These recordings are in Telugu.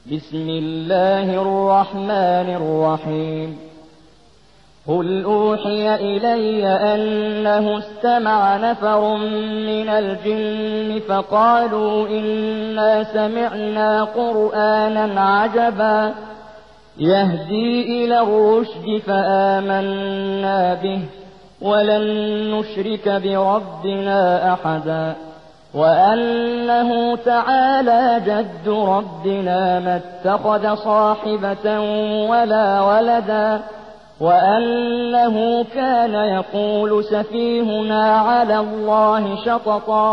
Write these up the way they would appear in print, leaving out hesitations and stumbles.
بسم الله الرحمن الرحيم قل أوحي إلي أنه استمع نفر من الجن فقالوا إنا سمعنا قرآنا عجبا يهدي إلى الرشد فآمنا به ولن نشرك بربنا أحدا وأنه تعالى جد ربنا ما اتخذ صاحبة ولا ولدا وأنه كان يقول سفيهنا على الله شططا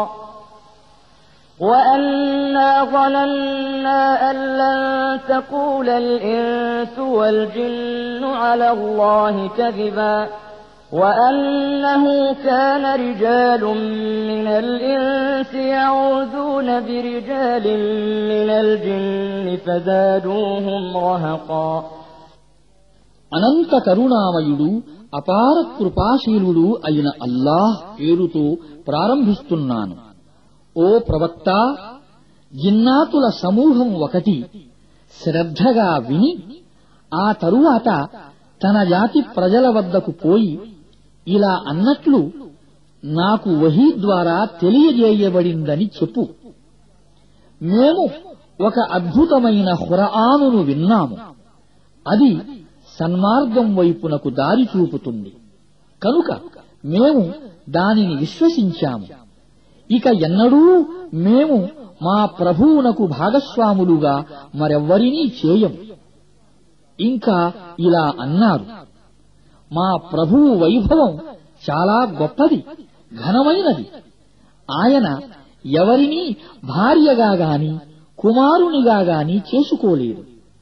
وأنا ظننا أن لن تقول الإنس والجن على الله كذبا وأنه كان رجال من الإنس يعوذون برجال من الجن فزادوهم رهقا అనంత కరుణామయుడు అపార కృపాశీలుడు అయిన అల్లాహ్ పేరుతో ప్రారంభిస్తున్నాను. ఓ ప్రవక్త, జిన్నాతుల సమూహం ఒకటి శ్రద్ధగా విని ఆ తరువాత తన జాతి ప్రజల వద్దకు పోయి ఇలా అన్నట్లు నాకు వహీ ద్వారా తెలియజేయబడిందని చెప్పు. మేము ఒక అద్భుతమైన ఖురానును విన్నాము. అది సన్మార్గం వైపునకు దారి చూపుతుంది. కనుక మేము దానిని విశ్వసించాము. ఇక ఎన్నడూ మేము మా ప్రభువునకు భాగస్వాములుగా మరెవ్వరినీ చేయము. ఇంకా ఇలా అన్నారు, మా ప్రభువు వైభవం చాలా గొప్పది, ఘనమైనది. ఆయన ఎవరినీ భార్యగా గాని కుమారునిగా గాని చేసుకోలేడు.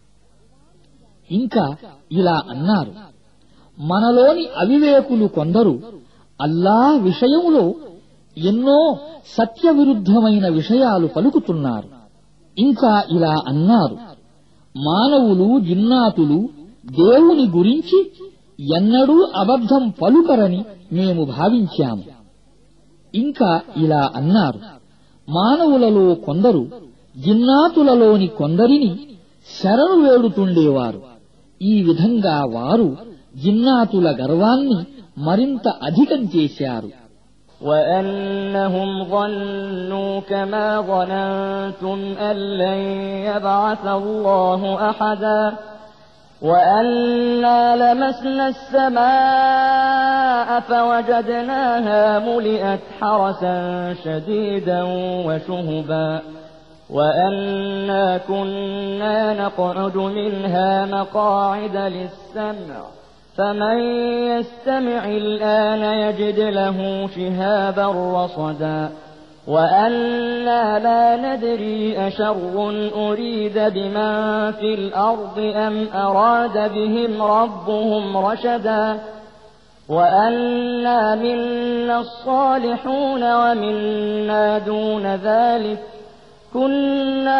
ఇంకా ఇలా అన్నారు, మనలోని అవివేకులు కొందరు అల్లాహ్ విషయములో ఎన్నో సత్యవిరుద్ధమైన విషయాలు పలుకుతున్నారు. ఇంకా ఇలా అన్నారు, మానవులు జిన్నాతులు దేవుని గురించి ఎన్నడూ అబద్ధం పలుకరని మేము భావించాము. ఇంకా ఇలా అన్నారు, మానవులలో కొందరు జిన్నాతులలోని కొందరిని శరణు వేడుతుండేవారు. ఈ విధంగా వారు జిన్నాతుల గర్వాన్ని మరింత అధికం చేశారు. وأنهم ظنوا كما ظننتم أن لن يبعث الله أحدا وأنا لمسنا السماء فوجدناها ملئت حرسا شديدا وشهبا وأنا كنا نقعد منها مقاعد للسمع فمن يستمع الآن يجد له شهابا رصدا وأنا لا ندري أشر أريد بمن في الأرض أم أراد بهم ربهم رشدا وأنا منا الصالحون ومنا دون ذلك كنا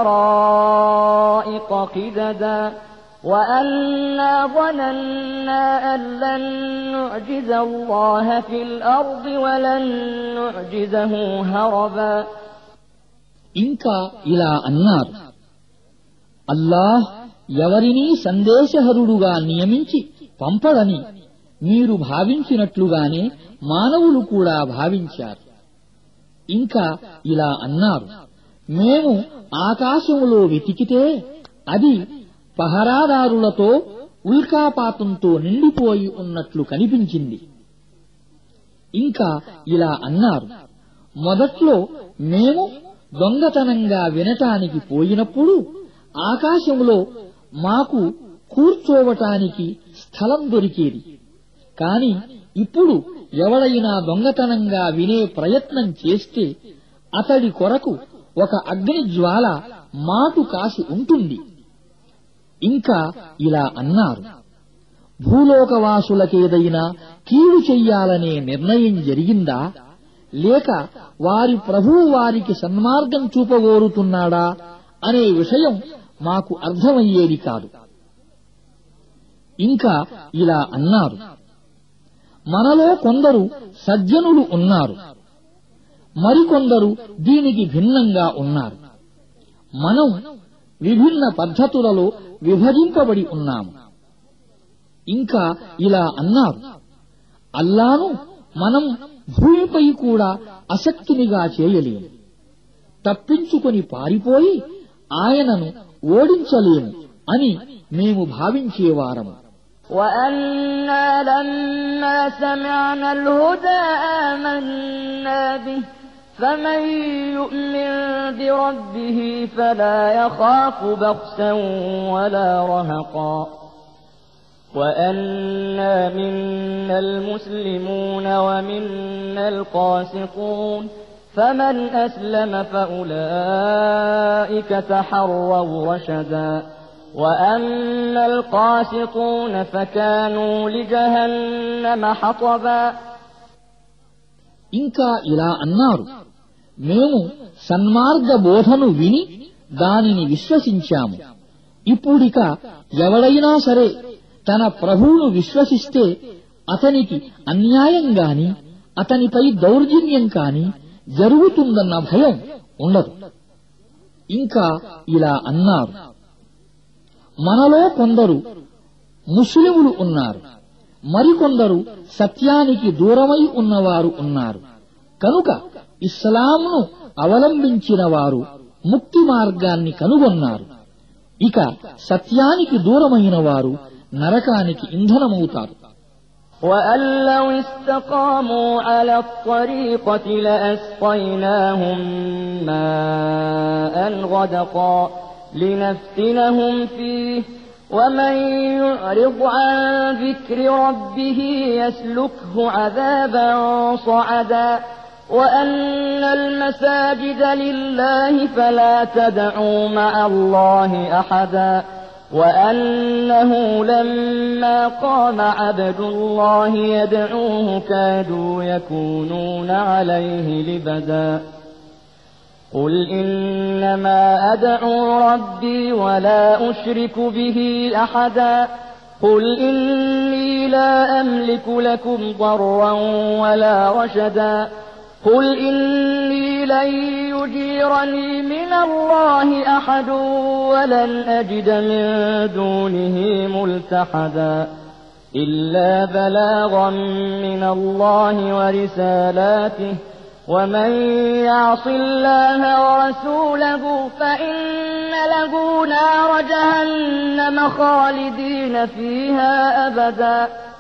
طرائق قددا وأنا ظننا أن لن نعجز الله في الأرض ولن نعجزه هربا ఇంకా ఇలా అన్నారు, అల్లాహ్ ఎవరినీ సందేశహరుడుగా నియమించి పంపడని మీరు భావించినట్లుగానే మానవులు కూడా భావించారు. ఇంకా ఇలా అన్నారు, మేము ఆకాశములో వెతికితే అది పహరాదారులతో ఉల్కాపాతంతో నిండిపోయి ఉన్నట్లు కనిపించింది. ఇంకా ఇలా అన్నారు, మొదట్లో మేము దొంగతనంగా వినటానికి పోయినప్పుడు ఆకాశంలో మాకు కూర్చోవటానికి స్థలం దొరికేది. కాని ఇప్పుడు ఎవడైనా దొంగతనంగా వినే ప్రయత్నం చేస్తే అతడి కొరకు ఒక అగ్నిజ్వాల మాటు కాసి ఉంటుంది. ఇంకా ఇలా అన్నారు, భూలోకవాసులకేదైనా కీడు చెయ్యాలనే నిర్ణయం జరిగిందా, లేక వారి ప్రభువు వారికి సన్మార్గం చూపగోరుతున్నాడా అనే విషయం మాకు అర్థమయ్యేది కాదు. ఇంకా ఇలా అన్నారు, మనలో కొందరు సజ్జనులు ఉన్నారు, మరికొందరు దీనికి భిన్నంగా ఉన్నారు. మనం విభిన్న పద్ధతులలో విభజింపబడి ఉన్నాము. ఇంకా ఇలా అన్నారు, అల్లాను మనం భూమిపై కూడా అశక్తునిగా చేయలేము. తప్పించుకొని పారిపోయి ఆయనను ఓడించలేము అని మేము భావించేవారము. وَأَنَّا لَمَّا سَمِعْنَا الْهُدَى آمَنَّا بِهِ فَمَن يُؤْمِن بِرَبِّهِ فَلَا يَخَافُ بَخْسًا وَلَا رَهَقًا وَأَنَّا مِنَّا الْمُسْلِمُونَ وَمِنَّا الْقَاسِطُونَ فَمَنْ أَسْلَمَ فَأُولَئِكَ تَحَرَّوْا رَشَدًا وَأَمَّا الْقَاسِطُونَ فَكَانُوا لِجَهَنَّمَ حَطَبًا. ఇంకా ఇలా అన్నారు, మేము సన్మార్గ బోధను విని దానిని విశ్వసించాము. ఇప్పుడిక ఎవడైనా సరే తన ప్రభువును విశ్వసిస్తే అతనికి అన్యాయం గాని అతనిపై దౌర్జన్యం కాని జరుగుతుందన్న భయం ఉండదు. ఇంకా ఇలా అన్నారు, మనలో కొందరు ముస్లిములు ఉన్నారు, మరికొందరు సత్యానికి దూరమై ఉన్నవారు ఉన్నారు. కనుక ఇస్లాంను అవలంబించిన వారు ముక్తి మార్గాన్ని కనుగొన్నారు. ఇక సత్యానికి దూరమైన వారు నరకానికి ఇంధనమవుతారు. وَأَن لَّوْ اسْتَقَامُوا عَلَى الطَّرِيقَةِ لَأَسْقَيْنَاهُم مَّاءً غَدَقًا لِّنَفْتِنَهُمْ فِيهِ وَمَن يُعْرِضْ عَن ذِكْرِ رَبِّهِ يَسْلُكْهُ عَذَابًا صَعَدًا وَأَنَّ الْمَسَاجِدَ لِلَّهِ فَلَا تَدْعُوا مَعَ اللَّهِ أَحَدًا وَأَنَّهُ لَمَّا قَامَ عَبْدُ اللَّهِ يَدْعُوهُ كَادُوا يَكُونُونَ عَلَيْهِ لِبَدًا قُلْ إِنَّمَا أَدْعُو رَبِّي وَلَا أُشْرِكُ بِهِ أَحَدًا قُلْ إِنِّي لَا أَمْلِكُ لَكُمْ ضَرًّا وَلَا رَشَدًا قُلْ إِنِّي لَن يُجِيرَنِي مِنَ اللَّهِ أَحَدٌ وَلَنْ أَجِدَ مِن دُونِهِ مُلْتَحَدًا إِلَّا بَلَاغًا مِّنَ اللَّهِ وَرِسَالَاتِهِ وَمَن يَعْصِ اللَّهَ وَرَسُولَهُ فَإِنَّ لَهُ نَارَ جَهَنَّمَ خَالِدِينَ فِيهَا أَبَدًا.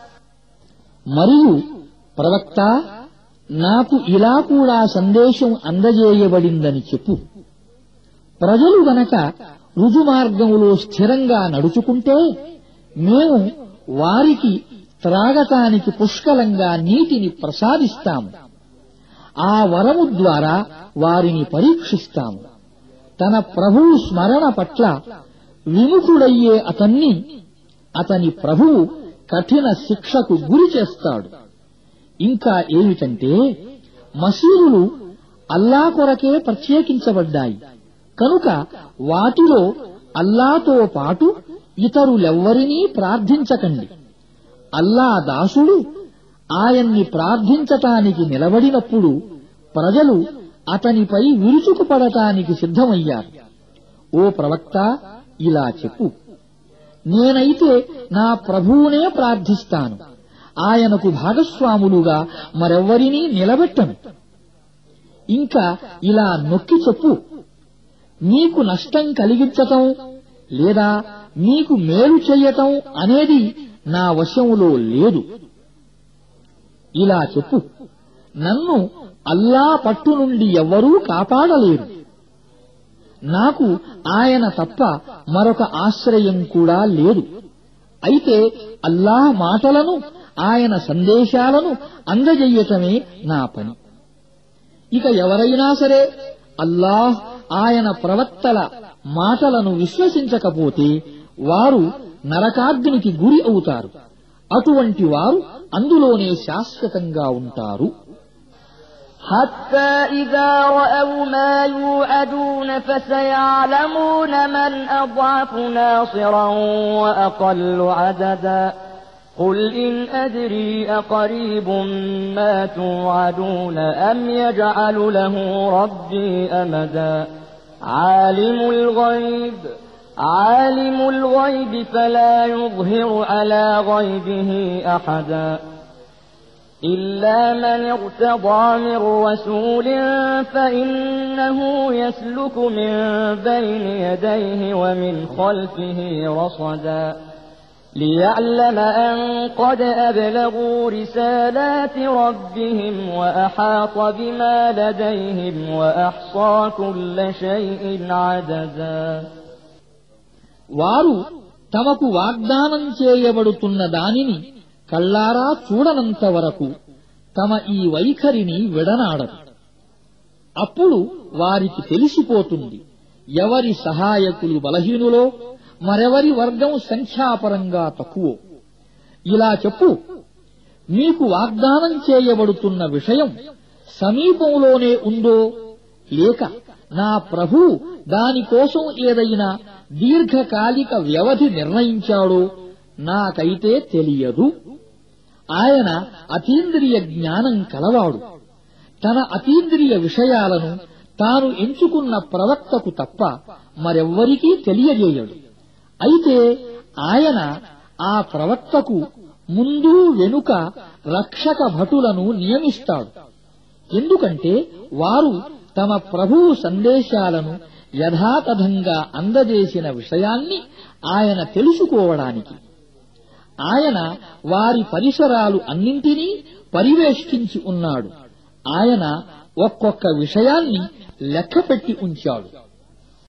మరియు ప్రవక్త, నాకు ఇలా కూడా సందేశం అందజేయబడిందని చెప్పు. ప్రజలు గనక రుజుమార్గములో స్థిరంగా నడుచుకుంటే మేము వారికి త్రాగటానికి పుష్కలంగా నీటిని ప్రసాదిస్తాము. ఆ వరము ద్వారా వారిని పరీక్షిస్తాము. తన ప్రభువు స్మరణ పట్ల విముఖుడయ్యే అతని ప్రభువు కఠిన శిక్షకు గురి చేస్తాడు. ఇంకా ఏమిటంటే, మసీదులు అల్లా కొరకే ప్రత్యేకించబడ్డాయి కనుక వాటిలో అల్లాతో పాటు ఇతరులెవ్వరినీ ప్రార్థించకండి. అల్లా దాసుడు ఆయన్ని ప్రార్థించటానికి నిలబడినప్పుడు ప్రజలు అతనిపై విరుచుకుపడటానికి సిద్ధమయ్యారు. ఓ ప్రవక్త, ఇలా చెప్పు, నేనైతే నా ప్రభువునే ప్రార్థిస్తాను, ఆయనకు భాగస్వాములుగా మరెవ్వరినీ నిలబెట్టను. ఇంకా ఇలా నొక్కి చెప్పు, నీకు నష్టం కలిగించటం లేదా నీకు మేలు చెయ్యటం అనేది నా వశంలో లేదు. ఇలా చెప్పు, నన్ను అల్లా పట్టు నుండి ఎవ్వరూ కాపాడలేరు. నాకు ఆయన తప్ప మరొక ఆశ్రయం కూడా లేదు. అయితే అల్లాహ్ మాటలను, ఆయన సందేశాలను అందజెయ్యటమే నా పని. ఇక ఎవరైనా సరే అల్లాహ్, ఆయన ప్రవక్తల మాటలను విశ్వసించకపోతే వారు నరకాగ్నికి గురి అవుతారు. అటువంటి వారు అందులోనే శాశ్వతంగా ఉంటారు. حتى إذا رأوا ما يوعدون فسيعلمون من أضعف ناصرا وأقل عددا قل إن أدري أقريب ما توعدون أم يجعل له ربي أمدا عالم الغيب عالم الغيب فلا يظهر على غيبه أحدا إلا من ارتضى من رسول فإنه يسلك من بين يديه ومن خلفه رصدا ليعلم أن قد أبلغوا رسالات ربهم وأحاط بما لديهم وأحصى كل شيء عددا వారు తమకు వాగ్దానం చేయబడుతున్న దానిని కళ్ళారా చూడనంత వరకు తమ ఈ వైఖరిని విడనాడరు. అప్పుడు వారికి తెలిసిపోతుంది ఎవరి సహాయకులు బలహీనులో, మరెవరి వర్గం సంఖ్యాపరంగా తక్కువో. ఇలా చెప్పు, మీకు వాగ్దానం చేయబడుతున్న విషయం సమీపంలోనే ఉందో, లేక నా ప్రభువు దానికోసం ఏదైనా దీర్ఘకాలిక వ్యవధి నిర్ణయించాడో నాకైతే తెలియదు. ఆయన అతీంద్రియ జ్ఞానం కలవాడు. తన అతీంద్రియ విషయాలను తాను ఎంచుకున్న ప్రవక్తకు తప్ప మరెవ్వరికీ తెలియజేయడు. అయితే ఆయన ఆ ప్రవక్తకు ముందు వెనుక రక్షక భటులను నియమిస్తాడు. ఎందుకంటే వారు తమ ప్రభువు సందేశాలను యథాతథంగా అందజేసిన విషయాన్ని ఆయన తెలుసుకోవడానికి. ఆయన వారి పరిసరాలు అన్నింటినీ పరివేష్టించి ఉన్నాడు. ఆయన ఒక్కొక్క విషయాన్ని లెక్కపెట్టి ఉంచాడు.